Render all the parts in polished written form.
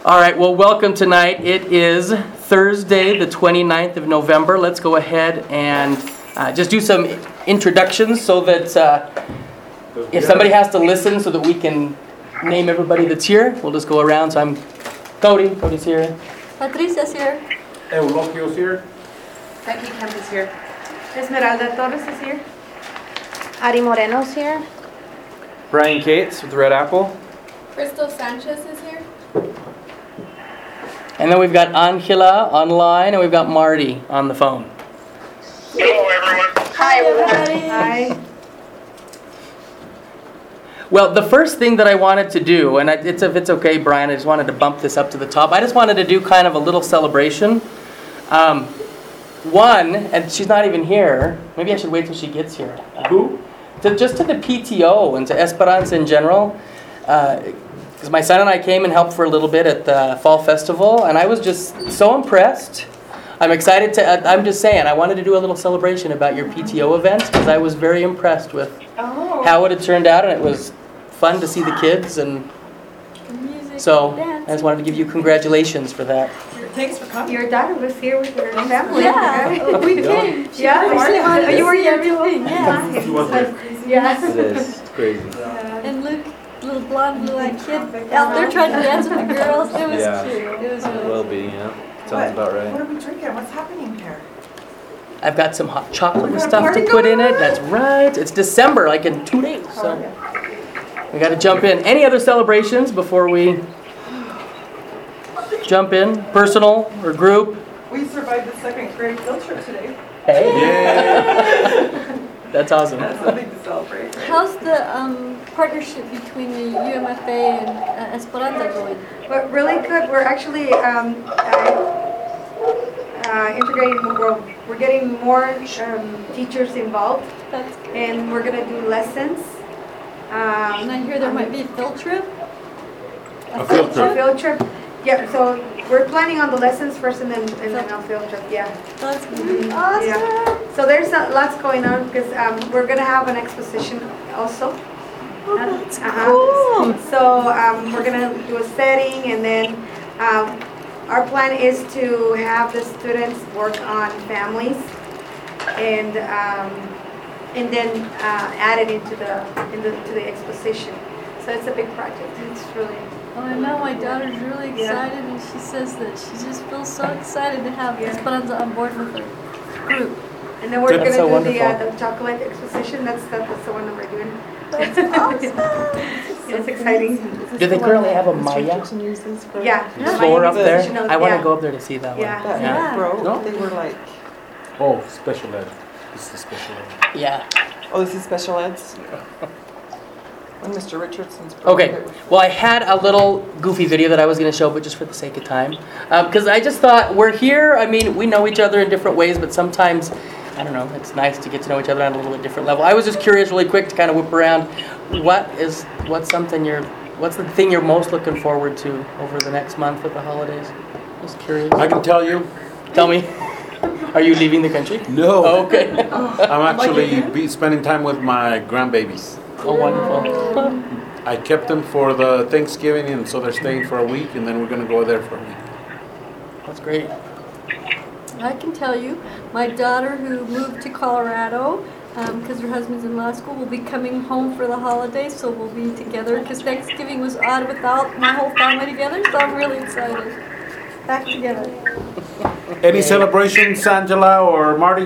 All right, well, welcome tonight. It is Thursday, the 29th of November. Let's go ahead and just do some introductions so that if somebody has to listen so that we can name everybody that's here, we'll just go around. So I'm Cody. Cody's here. Patricia's here. Eulogio's here. Becky Kemp is here. Esmeralda Torres is here. Ari Moreno's here. Brian Cates with Red Apple. Crystal Sanchez is here. And then we've got Angela online, and we've got Marty on the phone. Hello, everyone. Hi, everybody. Hi. Well, the first thing that I wanted to do, and if it's okay, Brian, I just wanted to bump this up to the top. I just wanted to do kind of a little celebration. One, and she's not even here. Maybe I should wait till she gets here. Who? Just to the PTO and to Esperanza in general. Because my son and I came and helped for a little bit at the Fall Festival, and I was just so impressed. I'm excited I'm just saying, I wanted to do a little celebration about your PTO event, because I was very impressed with how it had turned out, and it was fun to see the kids, and so I just wanted to give you congratulations for that. Thanks for coming. Your daughter was here with her family. Yeah, we came. Yeah, you were here everything. Yeah. Yes. It is. It's crazy. And Luke, little blonde, blue-eyed kid, out there trying to dance with the girls. It was Yeah. cute. It was really Will be, yeah. Sounds about right. What are we drinking? What's happening here? I've got some hot chocolate and stuff to put in it. That's right. It's December, like in 2 days, so we got to jump in. Any other celebrations before we jump in? Personal or group? We survived the second grade field trip today. Hey. Yeah. That's awesome. That's something to celebrate. How's the partnership between the UMFA and Esperanza going? But really good. We're actually integrating. We're getting more teachers involved, That's good. and we're gonna do lessons. And I hear there might be a field trip. A field A trip. field trip. Yeah. So we're planning on the lessons first, and then a field trip. Yeah. That's good. Awesome. Yeah. So there's lots going on because we're gonna have an exposition also. Oh, that's cool. So we're gonna do a setting, and then our plan is to have the students work on families, and then add it into the exposition. So it's a big project. It's really. Oh, I know my daughter's really excited, and she says that she just feels so excited to have Esperanza on board with her group. And then we're That's gonna so do wonderful. the chocolate exposition. That's the one that we're doing. That's awesome. It's exciting. Do they currently have a Maya Yeah. floor up there? Exposition, I want to yeah. go up there to see that one. Yeah. That Yeah. bro, No? they were like, Oh, special ed. This is the special ed. Yeah. oh, this is special eds? When Mr. Richardson's bro Okay, did it with- well, I had a little goofy video that I was going to show, but just for the sake of time. Because I just thought, we're here, I mean, we know each other in different ways, but sometimes, I don't know, it's nice to get to know each other on a little bit different level. I was just curious really quick to kind of whip around, what's the thing you're most looking forward to over the next month with the holidays? Just curious. I can tell you. Tell me, are you leaving the country? No. Oh, okay. I'm actually spending time with my grandbabies. Oh, wonderful. I kept them for the Thanksgiving, and so they're staying for a week, and then we're going to go there for a week. That's great. I can tell you, my daughter who moved to Colorado because her husband's in law school will be coming home for the holidays, so we'll be together because Thanksgiving was odd without my whole family together, so I'm really excited. Back together. Any celebrations, Angela or Marty?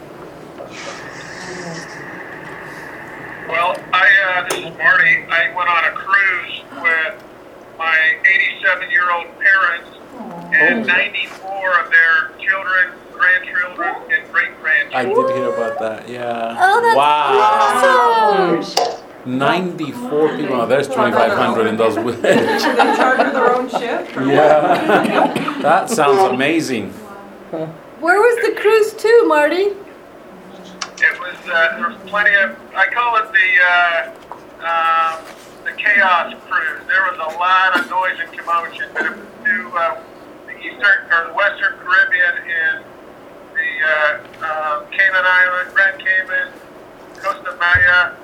Well, this is Marty. I went on a cruise with my 87-year-old parents and 94 of their children, grandchildren, and great-grandchildren. I did hear about that, yeah. Oh, that's Wow. awesome! 94 people. Oh, there's 2,500 in those. Should they charter their own ship? or Yeah. That sounds amazing. Where was the cruise to, Marty? It was, there was plenty of, I call it the chaos cruise. There was a lot of noise and commotion, but it was to the eastern or the western Caribbean in the Cayman Island, Grand Cayman, Costa Maya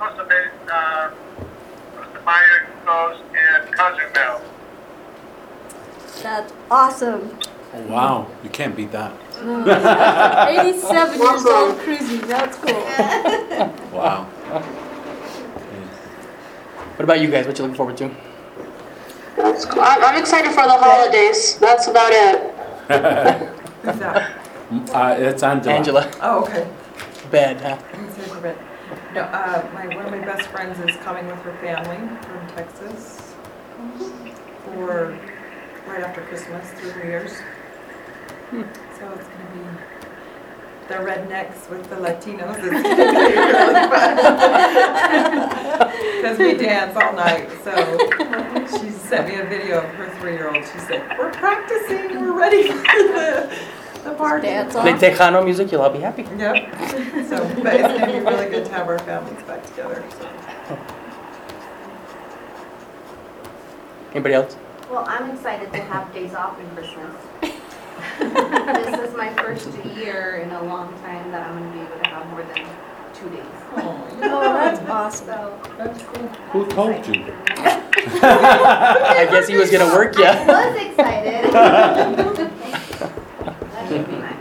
coast, and Cozumel. That's awesome. Oh, wow, you can't beat that. 87 years old cruising. That's cool. Wow. What about you guys? What you looking forward to? That's cool. I'm excited for the holidays. That's about it. Who's that? It's Angela. Angela. Oh, okay. Bed, huh? I'm sorry for a bit. No, one of my best friends is coming with her family from Texas for right after Christmas through New Year's. So it's going to be the rednecks with the Latinos. It's going to be really fun. Because we dance all night. So she sent me a video of her 3-year-old. She said, we're practicing. We're ready for the party. Dance Play off. Tejano music, you'll all be happy. Yep. So, but it's going to be really good to have our families back together. So. Anybody else? Well, I'm excited to have days off in Christmas. This is my first year in a long time that I'm going to be able to have more than 2 days. Oh, that's awesome. So, That's cool. Who told you? I guess he was gonna work I ya. was excited. That should be nice.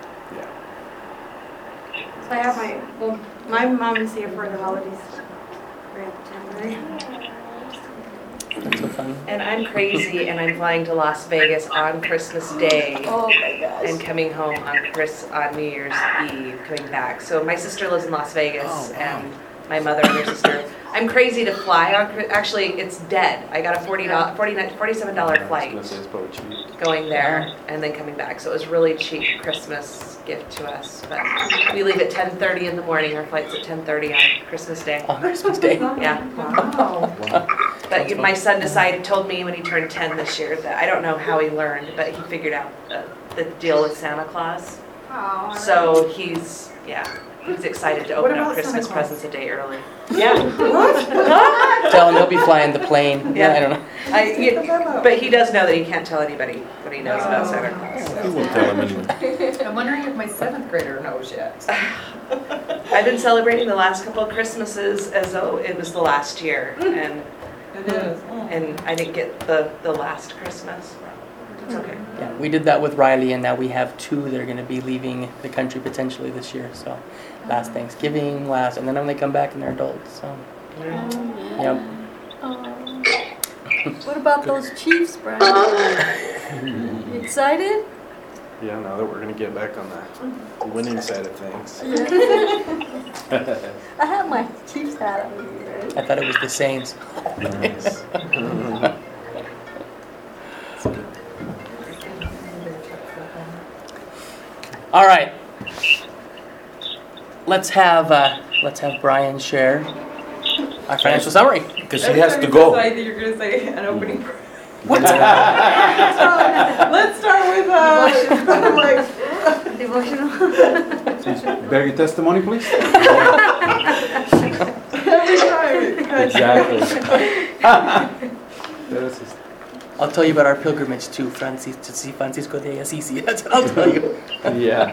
So I have my mom is here for the holidays. Right, January. That's so fun. And I'm crazy and I'm flying to Las Vegas on Christmas Day Oh my gosh. and coming home on New Year's Eve, coming back. So my sister lives in Las Vegas Oh, wow. and my mother and her sister. I'm crazy to fly on, actually it's dead. I got a $47 flight going there and then coming back. So it was really cheap Christmas gift to us. But we leave at 10:30 in the morning. Our flight's at 10:30 on Christmas Day. On Christmas Day. Yeah. Wow. But my son told me when he turned 10 this year that I don't know how he learned, but he figured out the deal with Santa Claus. Oh, So he's excited to What open up about Christmas Santa Claus? presents a day early. Yeah. Tell him he'll be flying the plane. Yeah, I don't know. But he does know that he can't tell anybody what he knows about Santa Claus. He won't tell him anyway. I'm wondering if my 7th grader knows yet. I've been celebrating the last couple of Christmases as though it was the last year, and It is. I didn't get the last Christmas. It's okay. Yeah, we did that with Riley, and now we have 2 that are going to be leaving the country potentially this year. So, last Thanksgiving, and then when they come back and they're adults. So, yep. What about those Chiefs, Brian? You excited? Yeah, now that we're going to get back on the winning side of things. I have my Chiefs hat on here. I thought it was the Saints. Nice. All right. Let's have Brian share our financial summary. Because she has to go. I think you're going to say an opening. Let's start with Devotional. Bear your testimony, please. every time. Exactly. I'll tell you about our pilgrimage to see Francisco de Assisi. That's what I'll tell you. Yeah.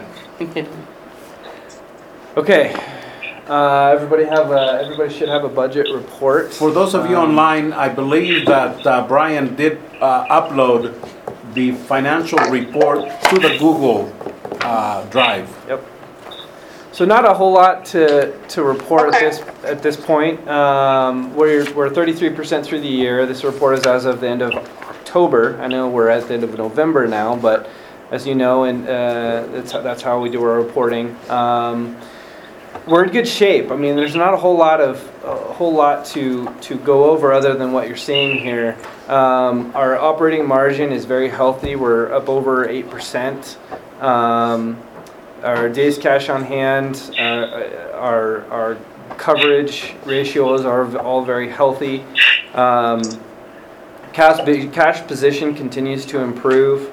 Okay. Everybody should have a budget report. For those of you online, I believe that Brian did upload the financial report to the Google Drive. Yep. So not a whole lot to report at this point. We're 33% through the year. This report is as of the end of October. I know we're at the end of November now, but as you know, and that's how we do our reporting. We're in good shape. I mean, there's not a whole lot to go over other than what you're seeing here. Our operating margin is very healthy. We're up over 8%. Our days cash on hand, our coverage ratios are all very healthy. Cash position continues to improve.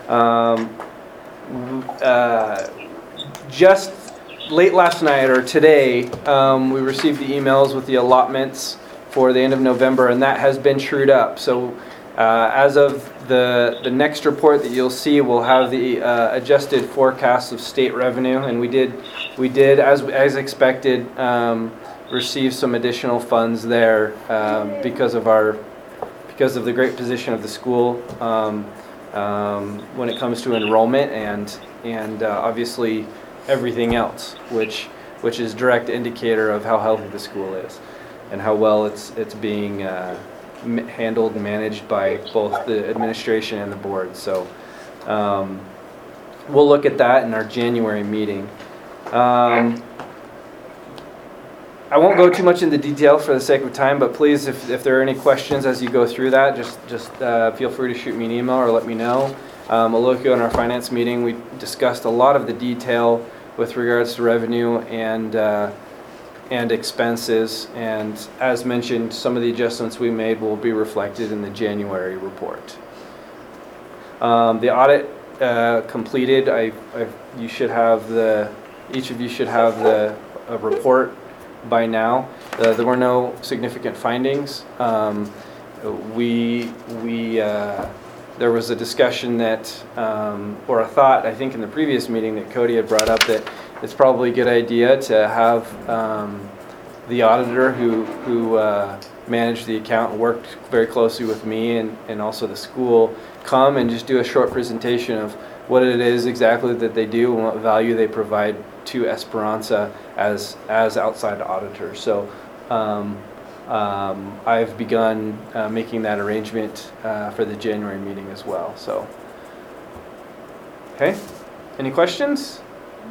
Just late last night or today, we received the emails with the allotments for the end of November, and that has been trued up. So as of the next report that you'll see, we'll have the adjusted forecasts of state revenue, and we did as expected receive some additional funds there because of the great position of the school. when it comes to enrollment and obviously everything else, which is direct indicator of how healthy the school is and how well it's being handled and managed by both the administration and the board. So we'll look at that in our January meeting. I won't go too much into detail for the sake of time, but please, if there are any questions as you go through that, just feel free to shoot me an email or let me know. A look in our finance meeting, we discussed a lot of the detail with regards to revenue and expenses, and as mentioned, some of the adjustments we made will be reflected in the January report. The audit completed. You should have each of you should have a report by now. There were no significant findings. There was a discussion that, or a thought, I think in the previous meeting that Cody had brought up, that it's probably a good idea to have the auditor who managed the account and worked very closely with me and also the school come and just do a short presentation of what it is exactly that they do and what value they provide to Esperanza as outside auditors. So I've begun making that arrangement for the January meeting as well. So, okay, any questions?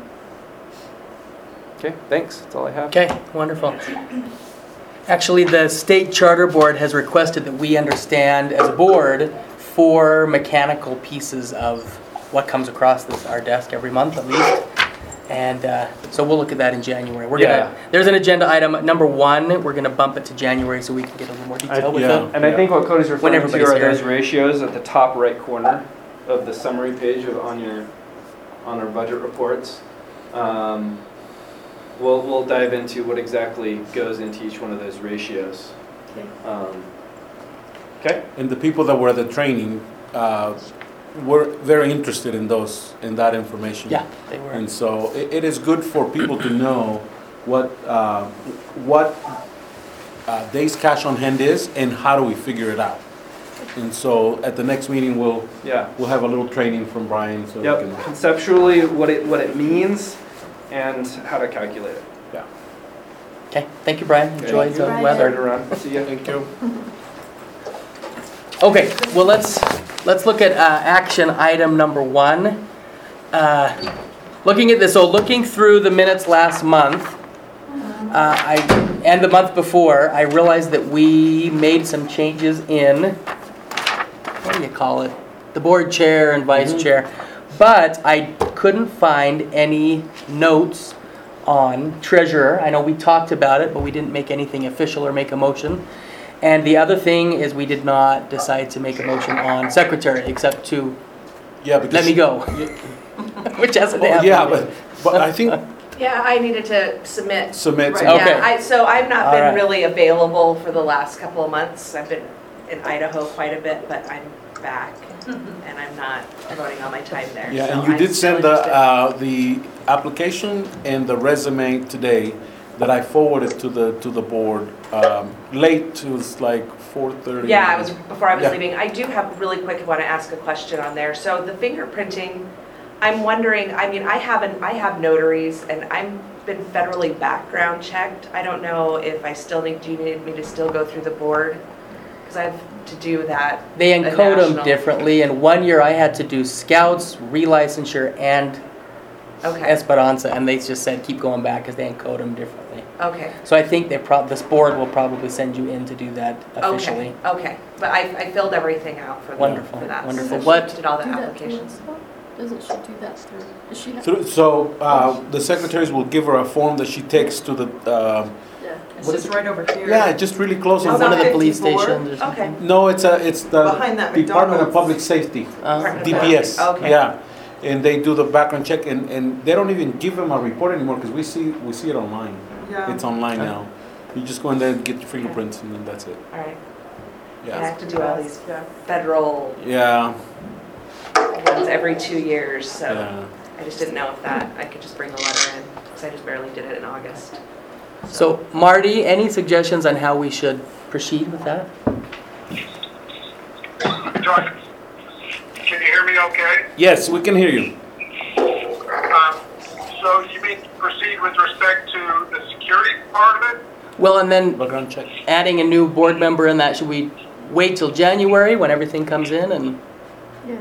Okay, thanks. That's all I have. Okay, wonderful. Actually, the state charter board has requested that we understand as a board 4 mechanical pieces of what comes across our desk every month at least. And so we'll look at that in January. There's an agenda item, number 1. We're going to bump it to January so we can get a little more detail with it. And I think what Cody's referring to are here. those ratios at the top right corner of the summary page on our budget reports. We'll dive into what exactly goes into each one of those ratios. Okay. And the people that were at the training were very interested in that information. Yeah, they were. And so it is good for people to know what days cash on hand is and how do we figure it out. And so at the next meeting we'll have a little training from Brian. So yep. We can conceptually what it means and how to calculate it. Yeah. Okay. Thank you, Brian. Enjoy the weather. See you. Thank you. Okay. Well, let's look at action item number 1. Looking at this, so looking through the minutes last month, and the month before, I realized that we made some changes in, what do you call it? The board chair and vice chair. But I couldn't find any notes on treasurer. I know we talked about it, but we didn't make anything official or make a motion. And the other thing is we did not decide to make a motion on secretary, except to let me go, which hasn't happened. Yeah, but I think... Yeah, I needed to submit. Right. Okay. Yeah, so I've not been right. really available for the last couple of months. I've been in Idaho quite a bit, but I'm back, and I'm not devoting all my time there. Yeah, so and you I'm did still send the application and the resume today that I forwarded to the board late. It was like 4:30. Yeah, it was before I was Yeah. leaving. I do have really quick. Want to ask a question on there. So the fingerprinting, I'm wondering. I mean, I have notaries, and I've been federally background checked. I don't know if I still need. Do you need me to still go through the board? Because I have to do that. They encode them national- differently, and 1 year I had to do Scouts, relicensure, and Okay. Esperanza, and they just said keep going back because they encode them differently. Okay. So I think this board will probably send you in to do that officially. Okay. But I filled everything out for Wonderful, for that. wonderful. So What- she did all the Do that applications. through us, though? Doesn't she do that through? Does she have? So the secretaries will give her a form that she takes to the It's just right over here. just really close In on one of the 54? police stations or Okay. something. No, it's the Behind that Department of McDonald's. Public Safety, Department of DPS. Public- Okay. Yeah, and they do the background check, and they don't even give them a report anymore because we see it online. Yeah. It's online now. You just go in there and get your fingerprints, and then that's it. All right. Yeah, I Yeah. have to do all these Yeah. federal Yeah. ones every 2 years, so Yeah. I just didn't know if I could just bring the letter in, because I just barely did it in August. So Marty, any suggestions on how we should proceed with that? Can you hear me okay? Yes, we can hear you. So you mean proceed with respect to the security part of it? Well, and then Background check. adding a new board member in that, should we wait till January when everything comes in and? Yeah.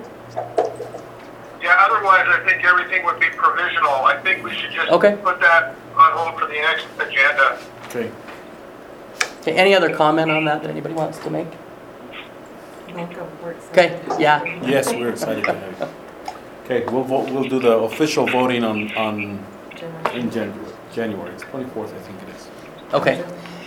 Yeah, otherwise I think everything would be provisional. I think we should just Okay. put that on hold for the next agenda. Okay. Okay, any other comment on that anybody wants to make? Welcome, we're excited. Okay, yeah. Yes, we're excited to have you. Okay, we'll vote, we'll do the official voting on in January. It's 24th, I think it is. Okay.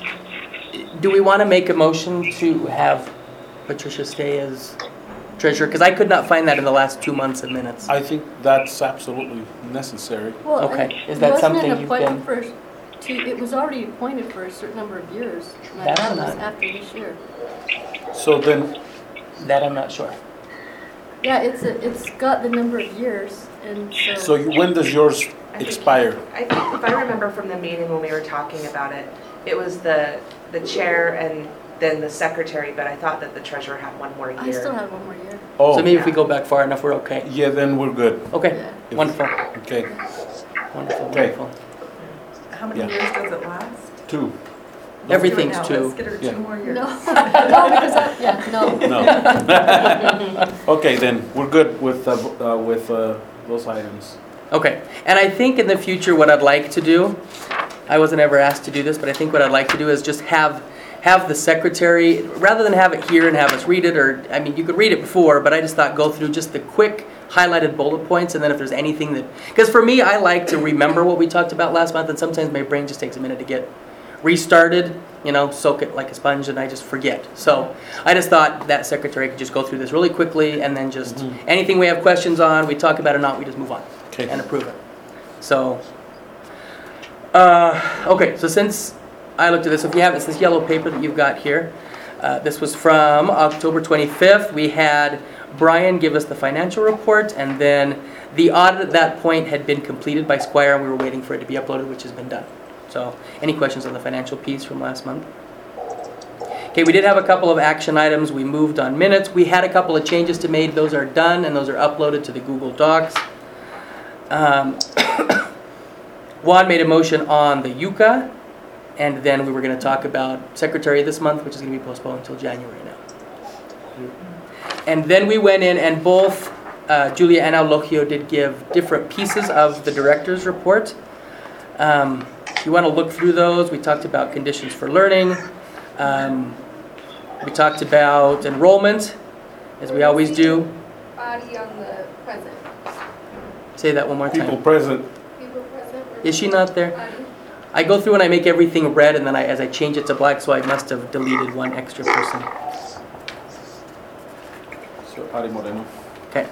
Do we want to make a motion to have Patricia stay as treasurer? Because I could not find that in the last 2 months of minutes. I think that's absolutely necessary. Well, Okay, is that something you've been- It was already appointed for a certain number of years. And That that I'm was not- after this year. So then, That I'm not sure. Yeah, it's got the number of years, and so when does yours expire? I think if I remember from the meeting when we were talking about it, it was the chair and then the secretary, but I thought that the treasurer had one more year. I still have one more year. Oh, So maybe if we go back far enough, we're okay. yeah, then we're good. Okay, Yeah. If- wonderful, Okay, wonderful, Okay. wonderful. How many Yeah. years does it last? 2. Everything's Let's do it now. two. Let's get her Yeah. 2 more years. No, no, because no. No. Okay, then, we're good with those items. Okay, and I think in the future what I'd like to do, I wasn't ever asked to do this, but I think what I'd like to do is just have the secretary, rather than have it here and have us read it, or, I mean, you could read it before, but I just thought go through just the quick highlighted bullet points, and then if there's anything that, because for me, I like to remember what we talked about last month, and sometimes my brain just takes a minute to get restarted, soak it like a sponge, and I just forget. So I just thought that secretary could just go through this really quickly, and then just anything we have questions on, we talk about it or not, we just move on Okay. and approve it. So, okay, so since I looked at this, if you have this yellow paper that you've got here, this was from October 25th. We had Brian give us the financial report, and then the audit at that point had been completed by Squire, and we were waiting for it to be uploaded, which has been done. So, any questions on the financial piece from last month? Okay, we did have a couple of action items. We moved on minutes. We had a couple of changes to make. Those are done, and those are uploaded to the Google Docs. Juan made a motion on the UCA, and then we were going to talk about secretary this month, which is going to be postponed until January now. And then we went in, and both Julia and Eulogio did give different pieces of the director's report. If you want to look through those, we talked about conditions for learning. We talked about enrollment, as we always do. Body on the present. Say that one more People time. present. People present. Is she not there? I go through and I make everything red, and then as I change it to black, so I must have deleted one extra person. So, Ari Moreno. Okay.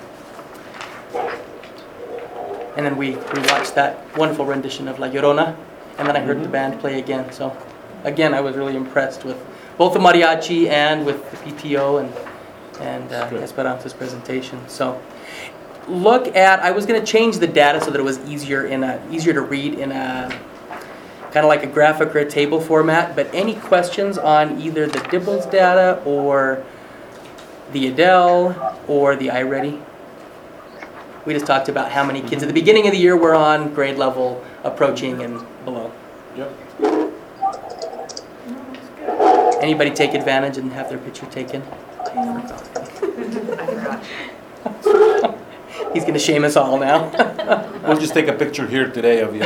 And then we watched that wonderful rendition of La Llorona, and then I heard the band play again. So, again, I was really impressed with both the mariachi and with the PTO and Esperanza's presentation. So, I was going to change the data so that it was easier to read in a kind of like a graphic or a table format. But any questions on either the DIBELS data or the Adele or the iReady? We just talked about how many kids at the beginning of the year were on grade level, approaching, and below. Yep. Anybody take advantage and have their picture taken? I forgot. He's going to shame us all now. We'll just take a picture here today of you.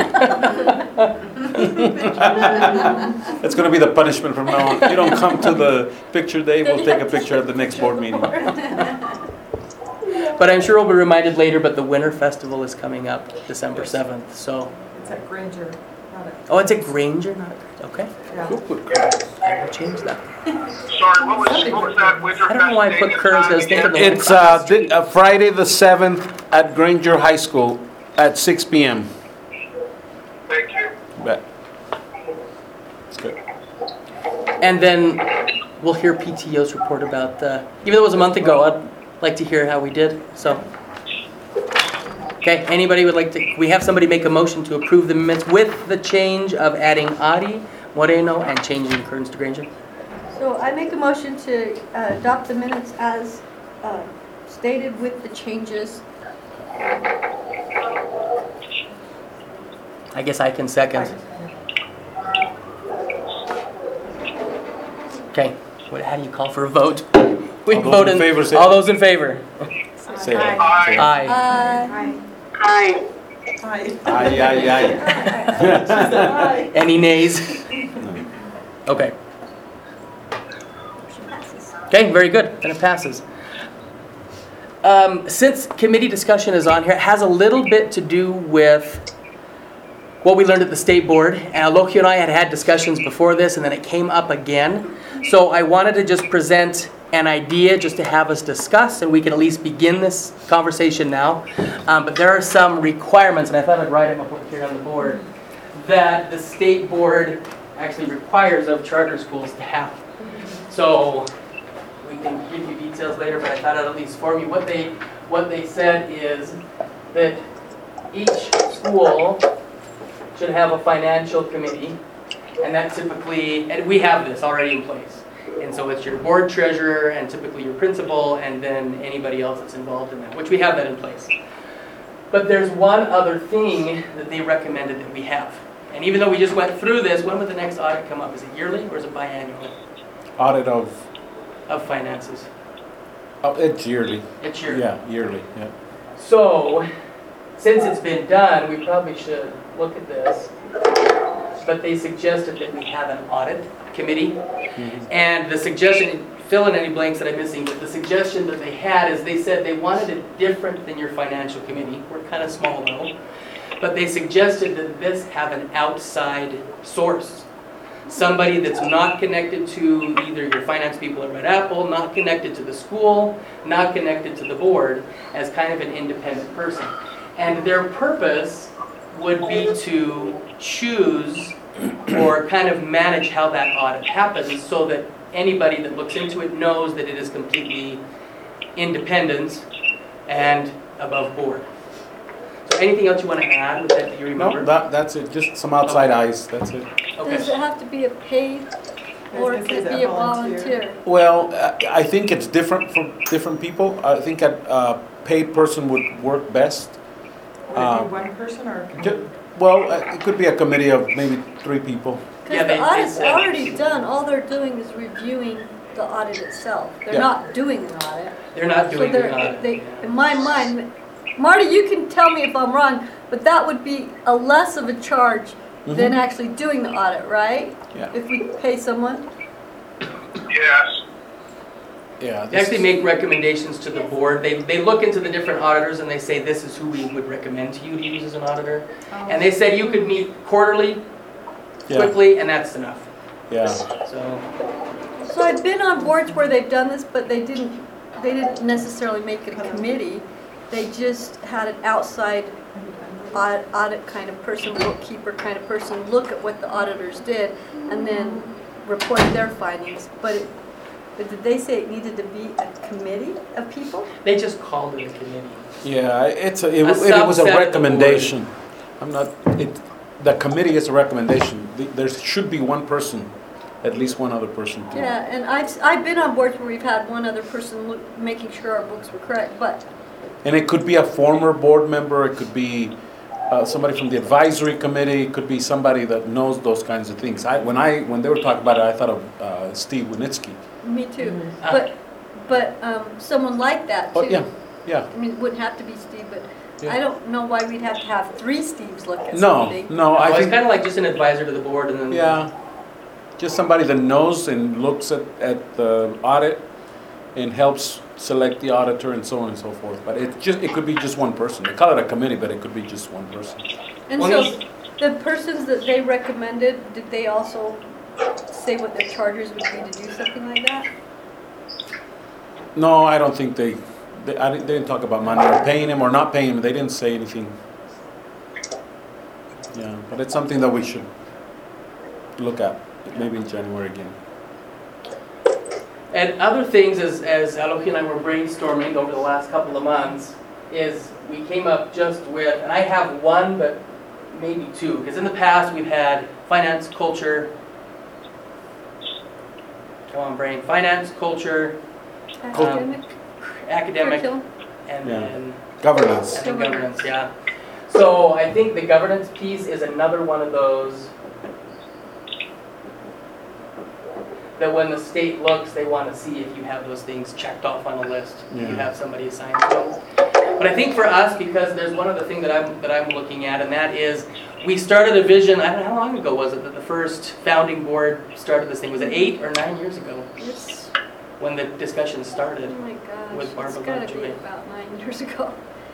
That's going to be the punishment from now on. You don't come to the picture day, we'll take a picture at the next board meeting. But I'm sure we'll be reminded later, but the Winter Festival is coming up December 7th. So, It's at Granger, not at, oh, it's at Granger, not at, okay. yeah. I will change that. Sorry, what was that Winter I don't know why I put Fest curves, I was date thinking and the- time It's Friday the 7th at Granger High School at 6 p.m. again? Thank you. Bet. It's good. And then we'll hear PTO's report about even though it was a month ago, I'd like to hear how we did. So, okay, anybody would like to, we have somebody make a motion to approve the minutes with the change of adding Ari Moreno and changing Kearns to Granger? So I make a motion to adopt the minutes as stated with the changes. I guess I can second. Okay, how do you call for a vote? We All those vote in favor, say all those in favor? Say aye. Aye. Aye. Hi. Hi. Aye, aye, aye. Any nays? Okay. Okay, very good. Then it passes. Since committee discussion is on here, it has a little bit to do with what we learned at the state board. And Alohi and I had discussions before this, and then it came up again. So I wanted to just present an idea just to have us discuss, and we can at least begin this conversation now. But there are some requirements, and I thought I'd write them up here on the board, that the state board actually requires of charter schools to have. So we can give you details later, but I thought I'd at least form you. What they said is that each school should have a financial committee, and that typically, and we have this already in place. And so it's your board treasurer and typically your principal and then anybody else that's involved in that, which we have that in place. But there's one other thing that they recommended that we have. And even though we just went through this, when would the next audit come up? Is it yearly or is it biannual? Audit of Finances. it's yearly. It's yearly. Yeah, yearly, yeah. So, since it's been done, we probably should look at this. But they suggested that we have an audit committee. And the suggestion, fill in any blanks that I'm missing, but the suggestion that they had is they said they wanted it different than your financial committee. We're kind of small though. But they suggested that this have an outside source. Somebody that's not connected to either your finance people at Red Apple, not connected to the school, not connected to the board, as kind of an independent person. And their purpose would be to choose or kind of manage how that audit happens so that anybody that looks into it knows that it is completely independent and above board. So anything else you want to add with that you remember? No, that's it. Just some outside eyes. That's it. Okay. Does it have to be a paid or was gonna can it say, be is a that volunteer? volunteer? Well, I think it's different for different people. I think a paid person would work best. Would it be one person or a committee? Well, it could be a committee of maybe 3 people. Yeah, Because they the audit's said- already done, all they're doing is reviewing the audit itself. They're Yeah. not doing the audit. They're not So doing they're, the audit. they, in my mind, Marty, you can tell me if I'm wrong, but that would be a less of a charge than actually doing the audit, right? Yeah. If we pay someone? Yes. Yeah. They actually make recommendations to the board. They look into the different auditors and they say this is who we would recommend to you to use as an auditor. And they said you could meet quarterly, quickly, and that's enough. Yeah. So I've been on boards where they've done this, but they didn't necessarily make it a committee. They just had an outside audit kind of person, bookkeeper kind of person, look at what the auditors did and then report their findings. But did they say it needed to be a committee of people? They just called it a committee. Yeah, it was a subset of the board. recommendation. The committee is a recommendation. There should be one person, at least one other person. to- Yeah, and I've been on boards where we've had one other person making sure our books were correct, but And it could be a former board member, it could be somebody from the advisory committee, it could be somebody that knows those kinds of things. When they were talking about it, I thought of Steve Winitsky. me too. But someone like that too. Oh, yeah. I mean, it wouldn't have to be Steve, but Yeah. I don't know why we'd have to have 3 Steves look at No, something. no, I It's think, kind of like just an advisor to the board and then. yeah, just somebody that knows and looks at the audit and helps select the auditor and so on and so forth. But it could be just one person. They call it a committee, but it could be just one person. And Well, so the persons that they recommended, did they also say what their charges would be to do something like that? No, I don't think they didn't talk about money or paying him or not paying him. They didn't say anything. Yeah, but it's something that we should look at, maybe in January again. And other things, as Alohi and I were brainstorming over the last couple of months, is we came up just with, and I have one, but maybe 2, because in the past we've had finance, culture, come on brain, finance, culture, Academic? academic, Curriculum. and Yeah. then Governance. and then governance, yeah. So I think the governance piece is another one of those that when the state looks, they want to see if you have those things checked off on a list. If you Yeah. have somebody assigned to those. But I think for us, because there's one other thing that I'm looking at, and that is we started a vision. I don't know how long ago was it that the first founding board started this thing? Was it 8 or 9 years ago It's, when the discussion oh started? my gosh, With Barbara it's gotta be Lovejoy. about 9 years ago.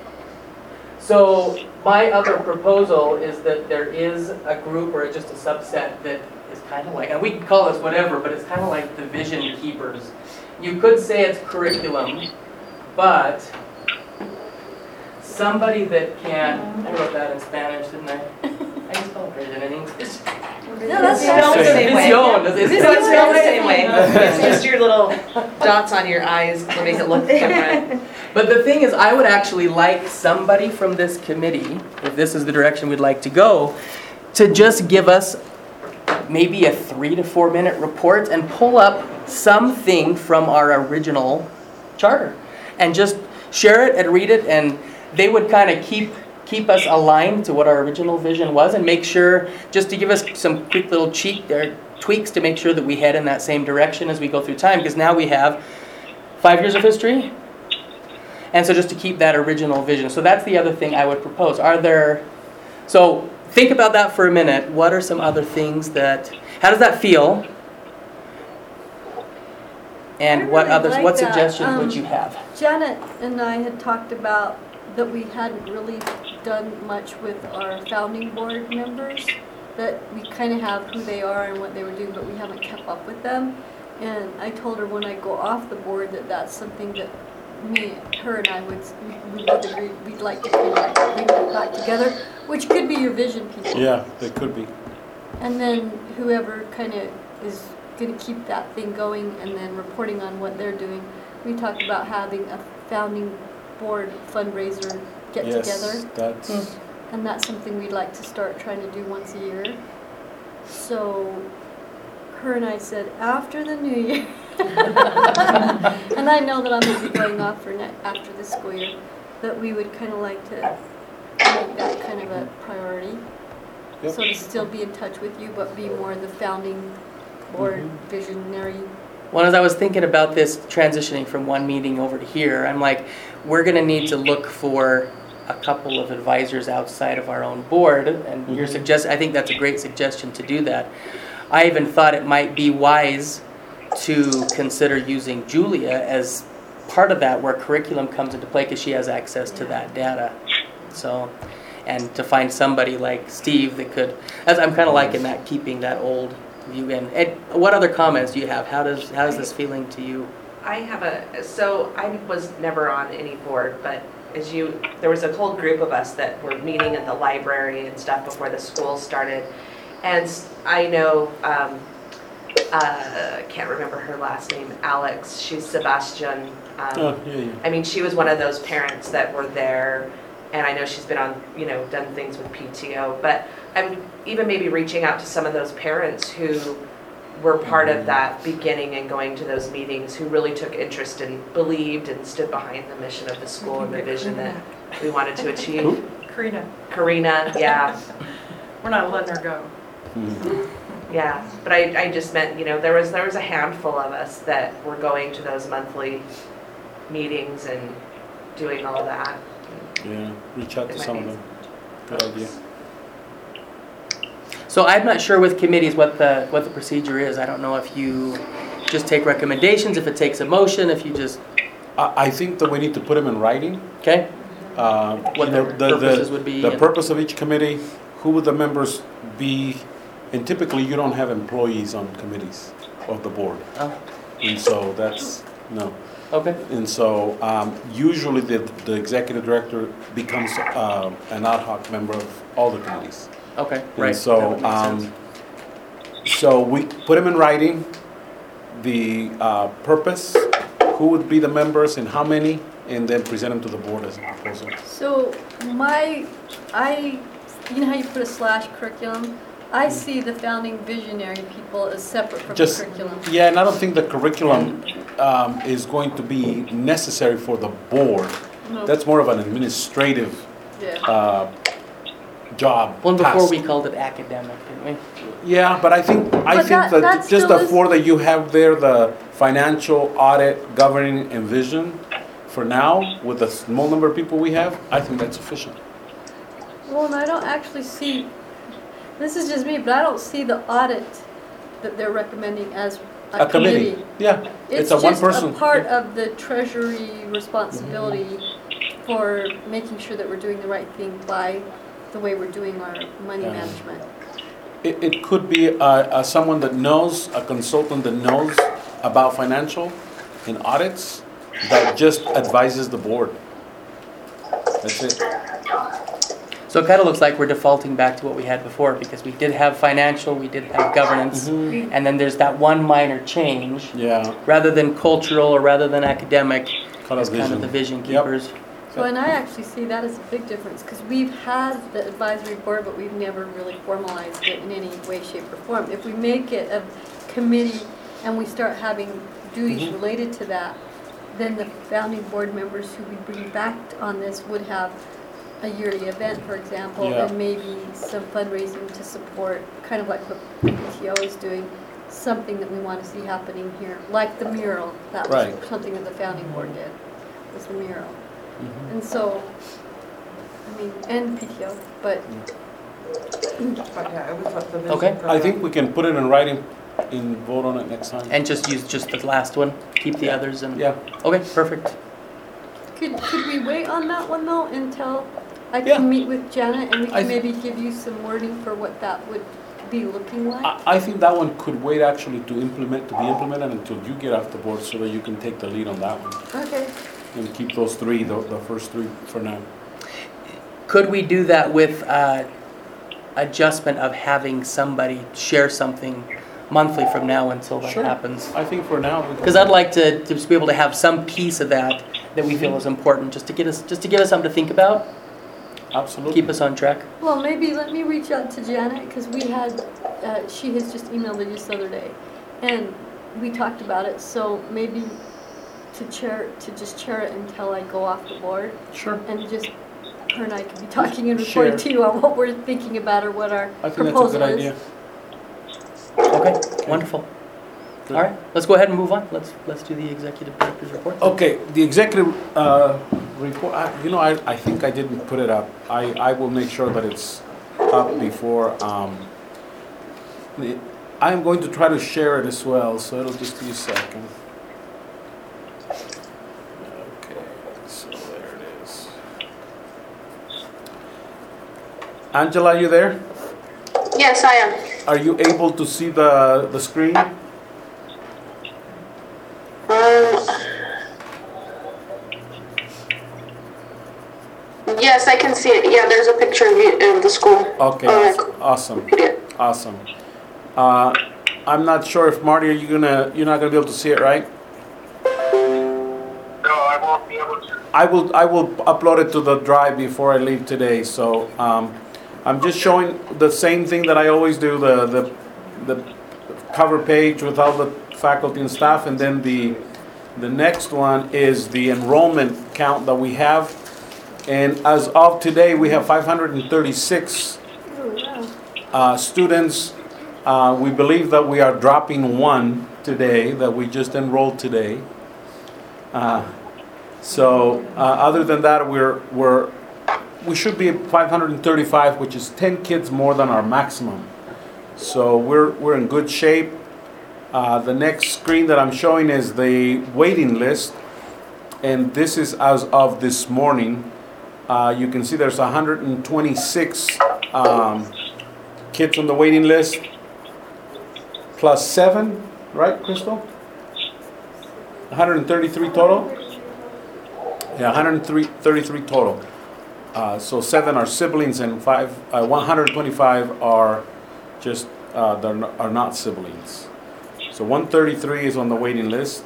So my other proposal is that there is a group or just a subset that is kind of like, and we can call this whatever, but it's kind of like the vision keepers. You could say it's curriculum, but somebody that can, I wrote that in Spanish, didn't I? I just spelled it in English. No, that's Spelled the same way. Vision, does it- So it's spelled the same way. It's just your little dots on your eyes to make it look different. But the thing is, I would actually like somebody from this committee, if this is the direction we'd like to go, to just give us maybe a 3 to 4 minute report and pull up something from our original charter and just share it and read it, and they would kind of keep us aligned to what our original vision was and make sure, just to give us some quick little tweaks to make sure that we head in that same direction as we go through time, because now we have 5 years of history. And so just to keep that original vision. So that's the other thing I would propose. So think about that for a minute. What are some other things how does that feel? And I what really others, like what that. suggestions would you have? Janet and I had talked about that we hadn't really done much with our founding board members, that we kind of have who they are and what they were doing, but we haven't kept up with them. And I told her when I go off the board that that's something that her and I would agree, we'd like to kind of bring it back together, which could be your vision people. Yeah, they could be. And then whoever kind of is going to keep that thing going and then reporting on what they're doing. We talked about having a founding board fundraiser get Yes, together. that's, And that's something we'd like to start trying to do once a year. So her and I said, after the new year, and I know that I'm going to be going off for after this school year, that we would kind of like to make that kind of a priority. Yep. So to still be in touch with you, but be more the founding board visionary. Well, as I was thinking about this transitioning from one meeting over to here, I'm like, we're going to need to look for a couple of advisors outside of our own board, and I think that's a great suggestion to do that. I even thought it might be wise to consider using Julia as part of that, where curriculum comes into play, because she has access to that data. So, and to find somebody like Steve that could, as I'm kind of liking that, keeping that old view in. And what other comments do you have? How's this feeling to you? I was never on any board, but there was a whole group of us that were meeting at the library and stuff before the school started. And I know, can't remember her last name, Alex, she's Sebastian. yeah. I mean, she was one of those parents that were there, and I know she's been on, done things with PTO, but I'm even maybe reaching out to some of those parents who were part of that beginning and going to those meetings, who really took interest and believed and stood behind the mission of the school and the vision that we wanted to achieve. Karina, yeah. We're not letting her go. Yeah, but I just meant, there was a handful of us that were going to those monthly meetings and doing all that. Yeah, reach out to some of them. Good idea. So I'm not sure with committees what the procedure is. I don't know if you just take recommendations, if it takes a motion, if you just... I think that we need to put them in writing. Okay. What their purposes would be. The purpose of each committee, who would the members be, and typically you don't have employees on committees of the board. Oh. And so that's, no. Okay. And so usually the executive director becomes an ad hoc member of all the committees. Okay, And right. so, That would make sense. so we put them in writing, the purpose, who would be the members and how many, and then present them to the board as a proposal. So you know how you put a / curriculum? I see the founding visionary people as separate from the Just, curriculum. yeah, and I don't think the curriculum is going to be necessary for the board. No. That's more of an administrative Yeah. job. Well, before task. we called it academic, didn't we? Yeah, but I think that that just still the is- 4 that you have there, the financial, audit, governing, and vision, for now, with the small number of people we have, I think that's sufficient. Well, and I don't actually see, this is just me, but I don't see the audit that they're recommending as a committee. Yeah, it's a one just person. a part of the treasury responsibility for making sure that we're doing the right thing by the way we're doing our money Yeah. management. It could be someone that knows, a consultant that knows about financial and audits, that just advises the board. That's it. So it kind of looks like we're defaulting back to what we had before, because we did have financial, we did have governance, and then there's that one minor change. Yeah. Rather than cultural or rather than academic, Kind it's of kind of vision. the vision Yep. keepers. So, and I actually see that as a big difference, because we've had the advisory board, but we've never really formalized it in any way, shape, or form. If we make it a committee and we start having duties related to that, then the founding board members who we bring back on this would have a yearly event, for example, Yeah. and maybe some fundraising to support, kind of like what PTO is doing, something that we want to see happening here, like the mural. That was Right. something that the founding board did, was the mural. And so, I mean, and PTO, but But yeah, it was what the vision Okay. program. I think we can put it in writing and vote on it next time. And just use just the last one, keep the others and. Yeah. Okay, perfect. could we wait on that one though until I Yeah. can meet with Janet and we I can th- maybe give you some wording for what that would be looking like? I think that one could wait actually to be implemented until you get off the board, so that you can take the lead on that one. Okay. And keep those 3, the first 3 for now. Could we do that with adjustment of having somebody share something monthly from now until that Sure. happens? I think for now. Because I'd like to just be able to have some piece of that we feel is important, just to give us something to think about, Absolutely. keep us on track. Well, maybe let me reach out to Janet because we had, she has just emailed it just the other day, and we talked about it. So maybe to just chair it until I go off the board, Sure. and just her and I can be talking and Share. reporting to you on what we're thinking about or what our I think that's a proposal good is. idea. Okay, wonderful. All right, let's go ahead and move on. Let's do the executive director's report. Okay, the executive report, I think I didn't put it up. I will make sure that it's up before. I am going to try to share it as well, so it'll just be a second. Okay, so there it is. Angela, are you there? Yes, I am. Are you able to see the screen? Yes, I can see it. Yeah, there's a picture of the school. Okay, awesome. Awesome. I'm not sure if Marty, you're not gonna be able to see it, right? No, I won't be able to. I will upload it to the drive before I leave today. So I'm just showing the same thing that I always do, the cover page with all the faculty and staff, and then the next one is the enrollment count that we have. And as of today, we have 536 students. We believe that we are dropping one today that we just enrolled today. So other than that, we should be at 535, which is 10 kids more than our maximum. So we're in good shape. The next screen that I'm showing is the waiting list, and this is as of this morning. You can see there's 126 kids on the waiting list, plus 7, right, Crystal? 133 total? Yeah, 133 total. So 7 are siblings and 125 are just are not siblings. So 133 is on the waiting list.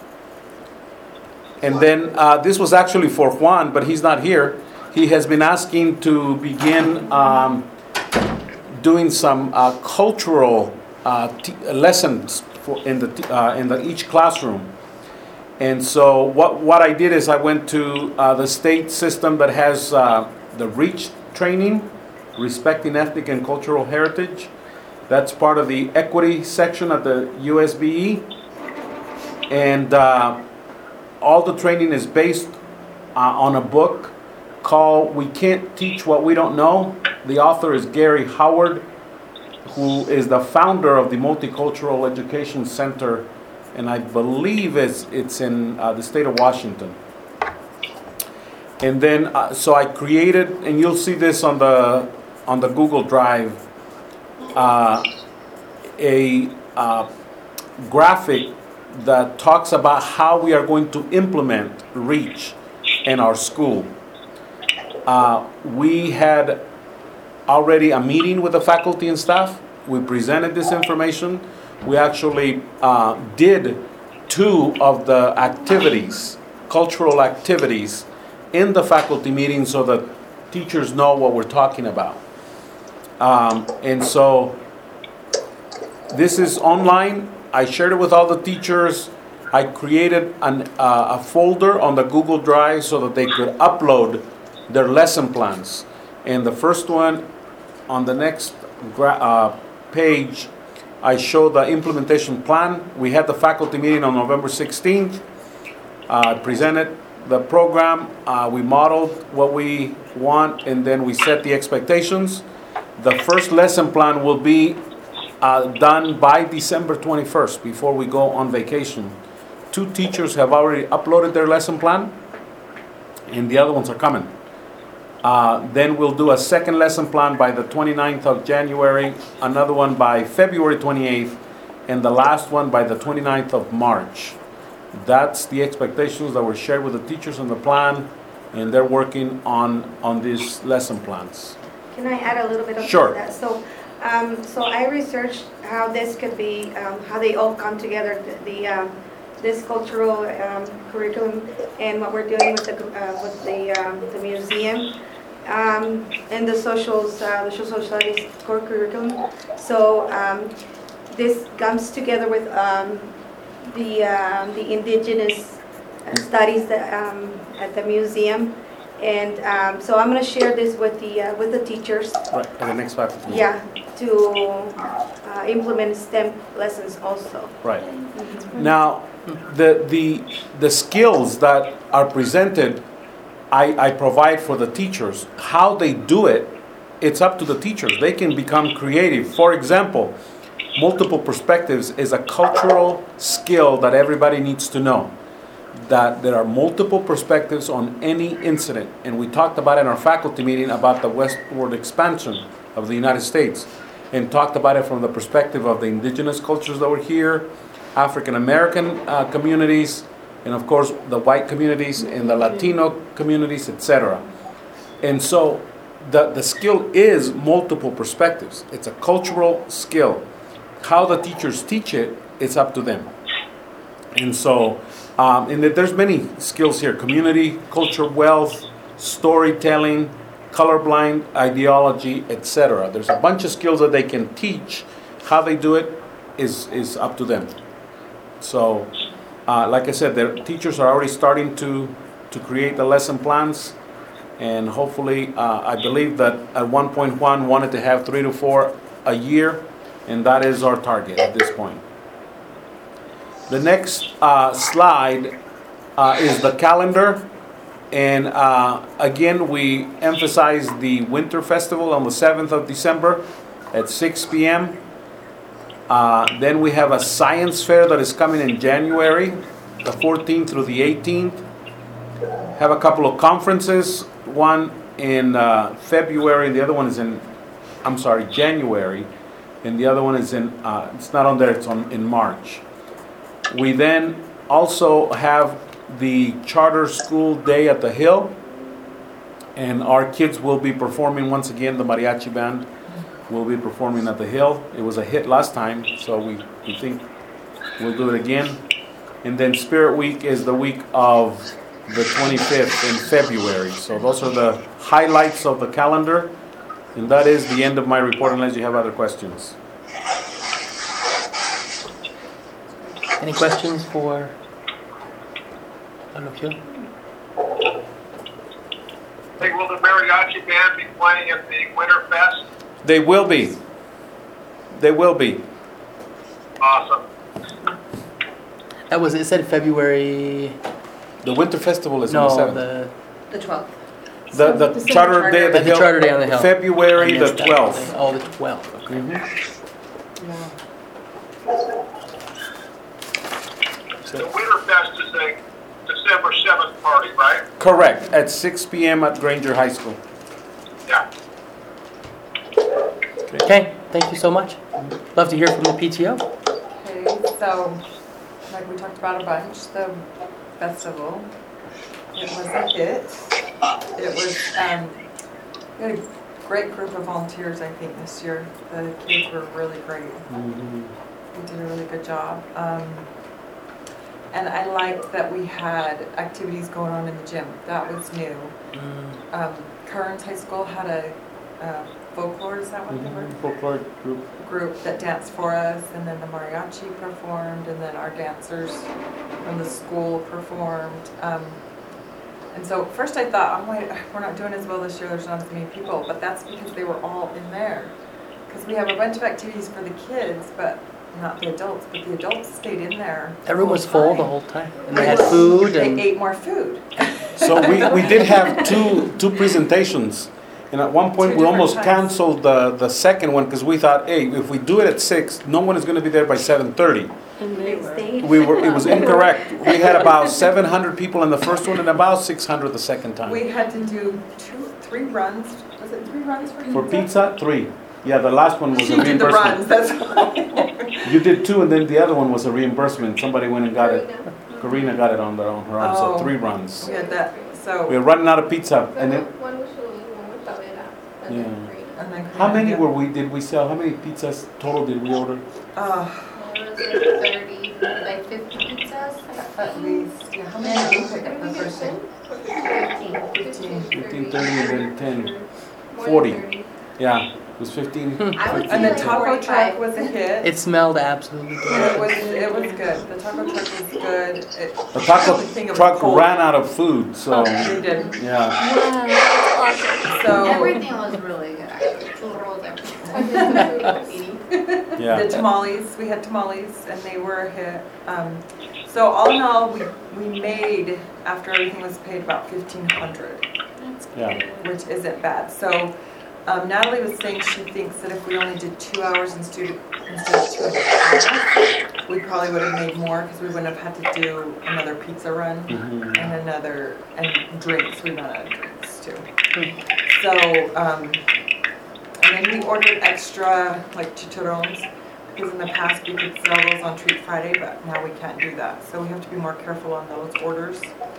And then this was actually for Juan, but he's not here. He has been asking to begin doing some cultural lessons in each classroom. And so what I did is I went to the state system that has the REACH training, Respecting Ethnic and Cultural Heritage. That's part of the equity section of the USBE. And all the training is based on a book called We Can't Teach What We Don't Know. The author is Gary Howard, who is the founder of the Multicultural Education Center, and I believe it's in the state of Washington. And then, so I created, and you'll see this on the Google Drive, a graphic that talks about how we are going to implement REACH in our school. We had already a meeting with the faculty and staff. We presented this information. We actually did 2 of the activities, cultural activities, in the faculty meeting so that teachers know what we're talking about. And so this is online. I shared it with all the teachers. I created a folder on the Google Drive so that they could upload their lesson plans. And the first one, on the next page, I show the implementation plan. We had the faculty meeting on November 16th. I presented the program. We modeled what we want, and then we set the expectations. The first lesson plan will be done by December 21st, before we go on vacation. 2 teachers have already uploaded their lesson plan, and the other ones are coming. Then we'll do a second lesson plan by the 29th of January, another one by February 28th, and the last one by the 29th of March. That's the expectations that were shared with the teachers on the plan, and they're working on these lesson plans. Can I add a little bit of Sure. that? So I researched how this could be, how they all come together, this cultural curriculum, and what we're doing with the museum, and the social studies core curriculum. So this comes together with the indigenous studies that, at the museum. And so I'm going to share this with the teachers. Right, and the next faculty. Yeah, to implement STEM lessons also. Right. Now, the skills that are presented, I provide for the teachers. How they do it, it's up to the teachers. They can become creative. For example, multiple perspectives is a cultural skill that everybody needs to know. That there are multiple perspectives on any incident. And we talked about in our faculty meeting about the westward expansion of the United States, and talked about it from the perspective of the indigenous cultures that were here, African American communities, and of course the white communities and the Latino communities, etc. And so the skill is multiple perspectives. It's a cultural skill. How the teachers teach it, it's up to them. And so and there's many skills here: community, culture, wealth, storytelling, colorblind ideology, etc. There's a bunch of skills that they can teach. How they do it is up to them. So, like I said, their teachers are already starting to create the lesson plans, and hopefully, I believe that at one point Juan wanted to have 3 to 4 a year, and that is our target at this point. The next slide is the calendar, and again we emphasize the Winter Festival on the 7th of December at 6 p.m. Then we have a science fair that is coming in January, the 14th through the 18th. Have a couple of conferences, one in February, and the other one is January, and the other one is it's not on there, it's in March. We then also have the Charter School Day at the Hill, and our kids will be performing once again. The mariachi band will be performing at the Hill. It was a hit last time, so we think we'll do it again. And then Spirit Week is the week of the 25th in February. So those are the highlights of the calendar, and that is the end of my report unless you have other questions. Any questions for Hey, will the mariachi band be playing at the Winterfest? They will be. They will be. Awesome. That was, it said February, The Winter Festival is on the no, 7th. The 12th. The Charter Day of the the Hill. Charter Day on the Hill. February I the missed that 12th. thing. Oh, the 12th, okay. The Winterfest is a December 7th party, right? Correct, at 6 p.m. at Granger High School. Yeah. Okay, thank you so much. Love to hear from the PTO. Okay, so, like we talked about a bunch, the festival, it was a hit. It was, we had a great group of volunteers, I think, this year. The kids were really great. We did a really good job. And I liked that we had activities going on in the gym. That was new. Kearns High School had a folklore, is that what they were? Folklore Group that danced for us, and then the mariachi performed, and then our dancers from the school performed. And so first I thought, oh wait, we're not doing as well this year, there's not as many people, but that's because they were all in there. Because we have a bunch of activities for the kids, but not the adults, but the adults stayed in there. Everyone was full the whole time, and they They had were- food and. They ate more food. So we did have two presentations. And at one point, Two we different almost times. canceled the second one because we thought, hey, if we do it at 6, no one is going to be there by 7:30. And they were. It was incorrect. We had about 700 people in the first one and about 600 the second time. We had to do 3 runs. Was it 3 runs for For pizza, 3. Yeah, the last one was She a did the reimbursement. runs, that's all. You did 2, and then the other one was a reimbursement. Somebody went and got it. Karina got it on her own, so Oh. 3 runs. We had that, so. We were running out of pizza, and then One was Shalene, one was Pavera, and Yeah. then Karina. And then how many Karina, did we sell? How many pizzas total did we order? yeah. There was like 30, like 50 pizzas. At least, yeah, how many did we pick up the first day? 15. 15, 30, and then 10. More 40. than 30. Yeah, it was 15. I would say And the like taco 45. truck was a hit. It smelled absolutely It delicious. was good. The taco truck was good. The taco only thing it was truck cold. ran out of food, so They did. yeah. Wow, that's awesome. So Everything was really good, actually. Churros, everything. Yeah. the tamales, we had tamales, and they were a hit. So all in all, we made, after everything was paid, about $1,500, Yeah. which isn't bad. So Natalie was saying she thinks that if we only did 2 hours instead of 2.5, we probably would have made more because we wouldn't have had to do another pizza run Mhm. and drinks. We ran out of drinks too. So, and then we ordered extra like chicharrones because in the past we could sell those on Treat Friday, but now we can't do that. So we have to be more careful on those orders.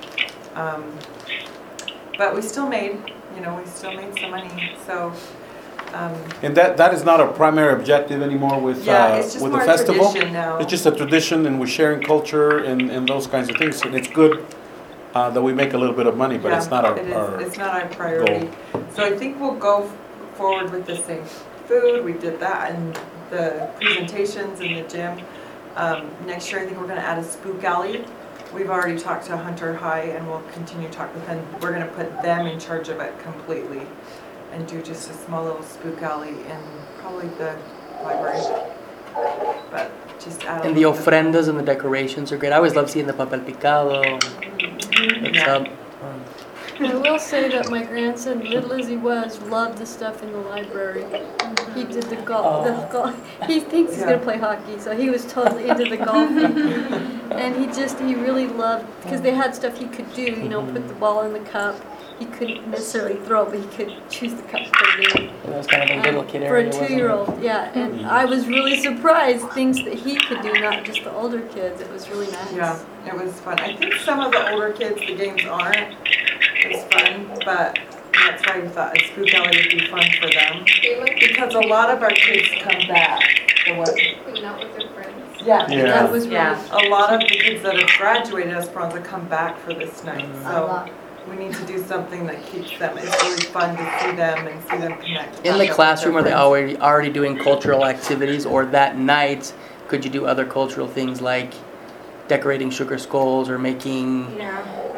But we still made some money. So, And that is not a primary objective anymore with yeah, it's just with more the a festival. tradition now. It's just a tradition, and we're sharing culture and those kinds of things. And it's good that we make a little bit of money, but it's not It's not our priority. So I think we'll go forward with the same food. We did that and the presentations in the gym. Next year, I think we're going to add a spook alley. We've already talked to Hunter High, and we'll continue to talk with them. We're going to put them in charge of it completely and do just a small little spook alley in probably the library. But just add a And the little bit. ofrendas and the decorations are great. I always love seeing the papel picado. It's, Yeah. I will say that my grandson, little as he was, loved the stuff in the library. He did the golf. He thinks he's gonna play hockey, so he was totally into the golfing. And he really loved because they had stuff he could do. Put the ball in the cup. He couldn't necessarily throw it, but he could choose the cup to put it in. It was kind of a little kid For area. a wasn't it? 2-year-old, yeah. And I was really surprised things that he could do, not just the older kids. It was really nice. Yeah, it was fun. I think some of the older kids, the games aren't as fun, but that's why we thought a spook alley would be fun for them. Because a lot of our kids come back. Hanging out with their friends. Yeah. Yeah. That was really Yeah. A lot of the kids that have graduated Esperanza come back for this night. A So lot. we need to do something that keeps them. It's really fun to see them and see them connect. In back the up with classroom, their are they friends. already doing cultural activities, or that night could you do other cultural things like decorating sugar skulls or making Yeah.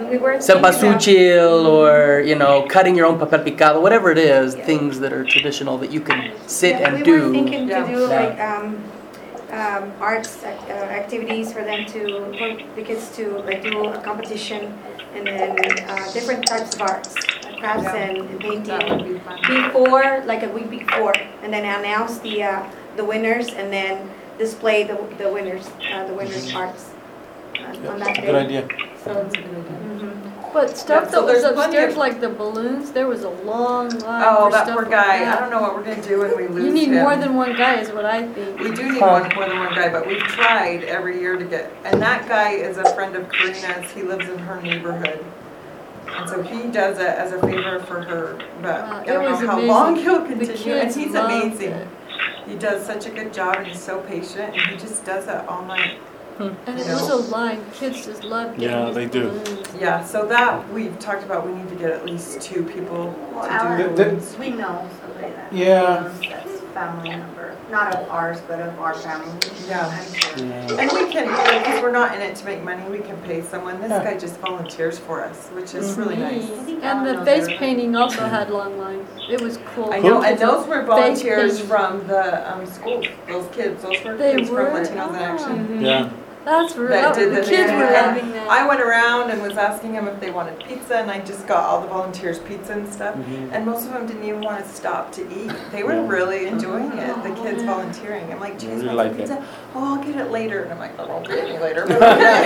we were thinking of- cempasúchil or, you know, cutting your own papel picado, whatever it is, things that are traditional that you can sit Yeah, and we were do. thinking to Yeah. do like arts activities for them for the kids to like do a competition and then different types of arts, crafts Yeah. and That painting would be fun. before, like a week before, and then announce the winners and then display the winners arts on that day. Good idea. So, That's a good idea. mhm. But stuff Yeah, so that was there's plenty upstairs, of- like the balloons, there was a long line Oh, for that stuff poor like guy. that. I don't know what we're gonna do when we lose You need him. more than one guy is what I think. We do need Huh. more than one guy, but we've tried every year to get, and that guy is a friend of Karina's, he lives in her neighborhood. And so he does it as a favor for her, but Wow, I it don't was know how amazing. long he'll The continue, and kids he's loved amazing. it. He does such a good job and he's so patient, and he just does it all night. And You it was know. a line, kids just loved Yeah, getting these they do. balloons. Yeah, so that, we've talked about, we need to get at least 2 people Well, to our- do The- balloons. We know somebody that. Yeah. That's family member, not of ours, but of our family. Yeah. I'm sure. Yeah. And we can, because we're not in it to make money, we can pay someone. This Yeah. guy just volunteers for us, which is really nice. And the face painting also had long lines. It was cool. I know, and those were volunteers painting. from the school, those kids, those were They kids from were? Latinos in Action. Yeah. That's real. That did The the kids thing. were And loving that. I went around and was asking them if they wanted pizza, and I just got all the volunteers pizza and stuff. Mhm. And most of them didn't even want to stop to eat. They were really enjoying it, the kids volunteering. I'm like, They geez, really want like it. pizza? Oh, I'll get it later. And I'm like, I won't get any later. But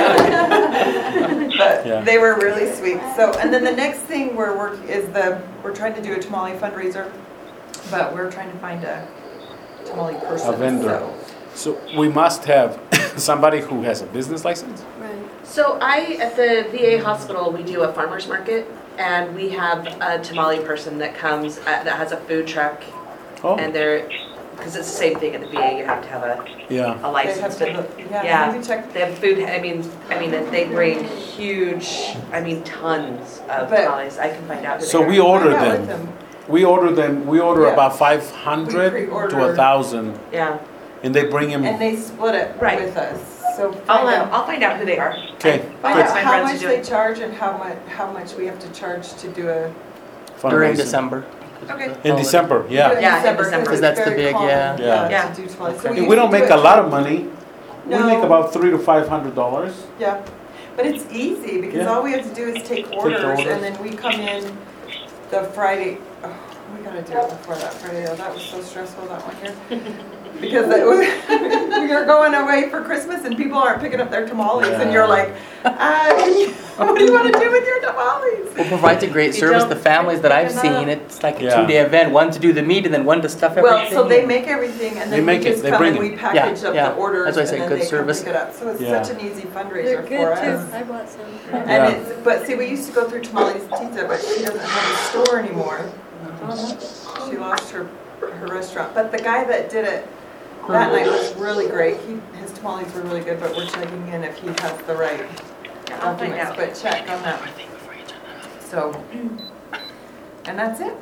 Yeah. they were really sweet. So, and then the next thing we're trying to do a tamale fundraiser, but we're trying to find a tamale person. A vendor. So we must have somebody who has a business license? Right. So at the VA hospital, we do a farmer's market, and we have a tamale person that comes, that has a food truck, Oh, and because it's the same thing at the VA, you have to have yeah. a They license. have to but look, Yeah. yeah, maybe check. They have food, I mean, they bring huge, tons of But- tamales. I can find out who they So are. we order Find out with them. We order Yeah. about 500 We to pre-order. 1,000, Yeah, and they bring And them. they split it Right. with us, so find out. I'll find out who they are. Okay, Find good. out My how friends much do they it. charge and how much we have to charge to do a. During Fundraising. December. Okay. In December, do it yeah. in Yeah, in December, December. 'cause it's That's the very big, common, yeah. Yeah. to do tamales. So And used we to don't do make it- a lot of money. We No. make about $300 to $500. Yeah, but it's easy because Yeah. all we have to do is take the orders orders. and then we come in the Friday. Oh, we gotta do it before that Friday though. That was so stressful that one year. Because it was, we are going away for Christmas and people aren't picking up their tamales and Yeah. you're like, what do you want to do with your tamales? We'll provide a great You service. don't The families that I've pick 'em up. seen, it's like a Yeah. 2-day event. One to do the meat and then one to stuff everything. Well, so they make everything and They then we make it, just they come bring and it. we package up yeah. the orders That's why I and say then good they service. come pick it up. So it's Yeah. such an easy They're fundraiser good for too. us. I bought some. And Yeah. but see, we used to go through Tamales Pizza, but she doesn't have a store anymore. She lost her restaurant. But the guy that did it that night was really great. His tamales were really good, but we're checking in if he has the right Yeah, I'll find documents. out. But check on that. So, and that's it.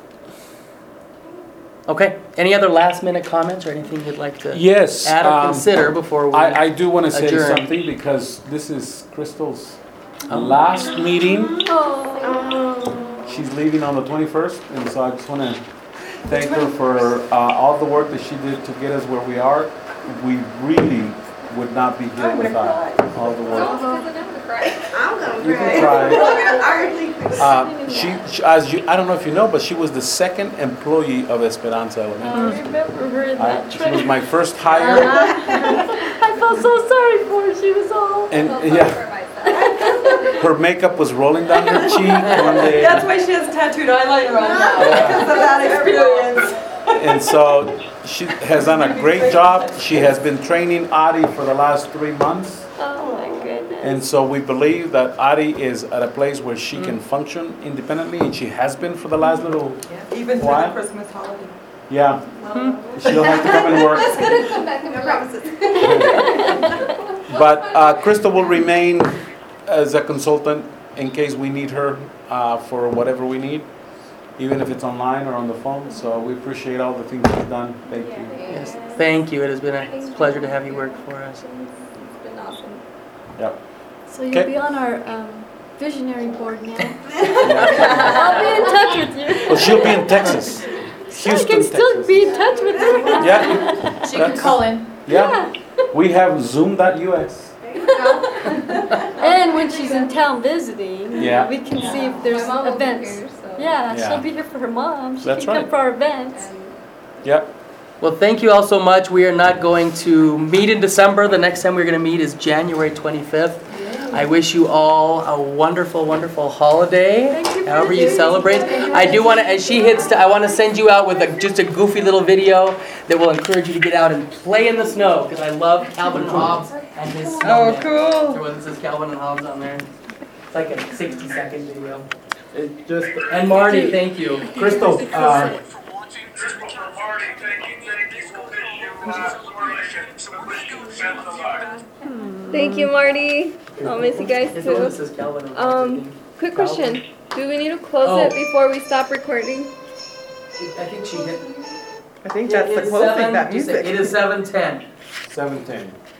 Okay. Any other last minute comments or anything you'd like to Yes. add or consider before we? I do want to say adjourn. something because this is Crystal's last meeting. Oh. She's leaving on the 21st, and so I just want to thank her for all the work that she did to get us where we are. We really would not be here I'm gonna without cry. all the work. I'm gonna You can cry. I don't know if you know, but she was the second employee of Esperanza I Elementary. remember her in that She trip. was my first hire, I felt so sorry for her. She was all. and yeah, her makeup was rolling down her cheek one day. That's why she has tattooed eyeliner on now, Yeah. because of that experience. And so she has done a great job. She has been training Adi for the last 3 months. Oh my goodness. And so we believe that Adi is at a place where she can function independently, and she has been for the last little, Even through Why? the Christmas holiday. yeah. She don't have to come and work. Come back and promises. But Crystal will remain as a consultant in case we need her for whatever we need, even if it's online or on the phone. So we appreciate all the things you've done. Thank you. Yes. Thank you. It has been a pleasure to have you work for us. It's been awesome. Yep. So you'll Okay. be on our visionary board now. I'll be in touch with you. Well, she'll be in Texas. I can still be in touch with you. Yeah. She can call in. Yeah. We have Zoom.us. And when she's in town visiting, Yeah. we can see if there's My mom will be events. here, so. Yeah, Yeah. she'll be here for her mom. She That's can right. come for our events. Yep. Well, thank you all so much. We are not going to meet in December. The next time we're going to meet is January 25th. I wish you all a wonderful, wonderful holiday, Thank you for however you doing celebrate. this. I do want to, as she hits, I want to send you out with just a goofy little video that will encourage you to get out and play in the snow, because I love Calvin and Hobbes and his snowman. Oh, cool. There was, it says Calvin and Hobbes on there. It's like a 60-second video. And Marty, thank you. Crystal, Crystal from Marty, thank you. We'll wish you best of luck. Thank you, Marty. I'll miss you guys It's the one that too. says Calvin and Hobbes. Quick question. Do we need to close Oh. it before we stop recording? I think she hit. I think that's the It's closing, seven- that you said music. It is 7:10. 7:10.